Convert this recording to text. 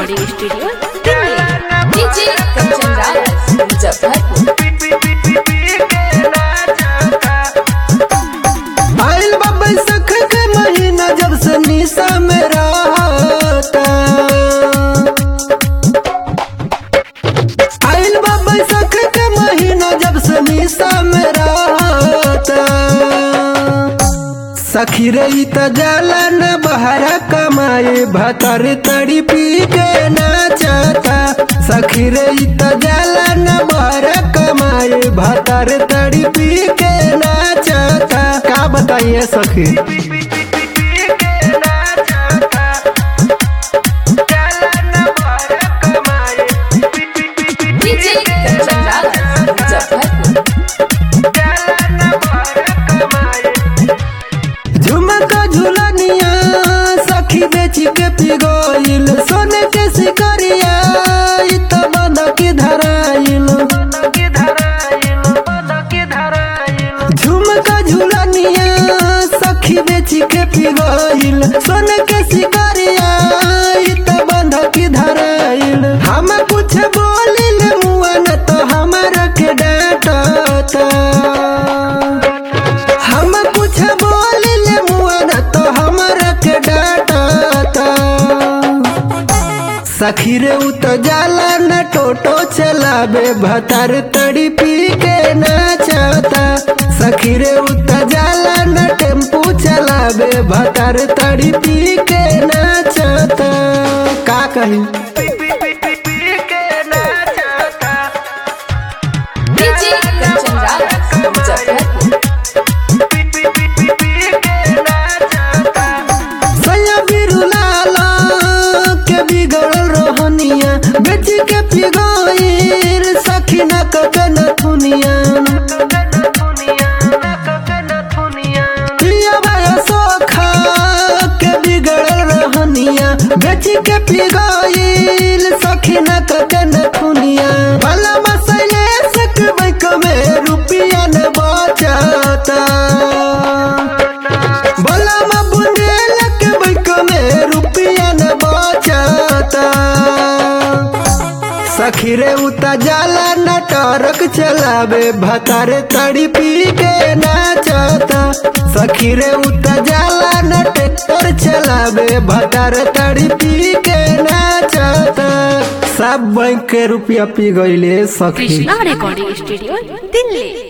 Recording studio Delhi. DJ Kanchan Raj Muzaffarpur. आइल बा बैसाख के महीना जब से निशा में रहता। आइल बा बैसाख के महीना जब से निशा में रहता। सखी रे त जाला न बहरा कमाए भतर तड़ी पी के नाचता। सखी रे त जाला न बहरा कमाए भतर तड़ी पी के नाचता। का बताइए सखी डीजे कंचन राज मुजफ्फरपुर। झुमका झुलनिया सखी बेची के पिगोइल। सोने के सिकरिया इ त बंधकी धराइल। झुमका झुलनिया सखी बेची के पिगोइल। सोने के सिकरिया इ त बंधकी धराइल। हम कुछ बोलिल मुआ न तो हमारा के डांटता। हम कुछ बोलिल मुआ न तो हमारा के डांटता। सखी रे उ तो जाला न टोटो चलावे भतर तड़ी पी के नाचता। सखी रे उ तो जाला न टेम्पू चलावे भतर तड़ी पी के नाचता। का कही डीजे कंचन राज मुजफ्फरपुर। सैया बिरुलाला के बिगड़ल रोहनिया बेच के पिगोइल। सखी न ककन थुनिया पिया भाया सोखा के बिगड़ल रोहनिया बेच के पिगोइल। सखी न ककन थुनिया भला मसले सक बैंक में रुपया न बचाता। भला बुंदेल के बैंक में रुपया न बचाता। सखी रे उता जाला न टरक चलावे भतर तड़ी पी के नाचता। सखी रे उता जाला न ट्रैक्टर चलावे भतर तड़ी पी के नाचता। सब बैंक के रुपया पी गईले सखी। Krishna recording studio Delhi.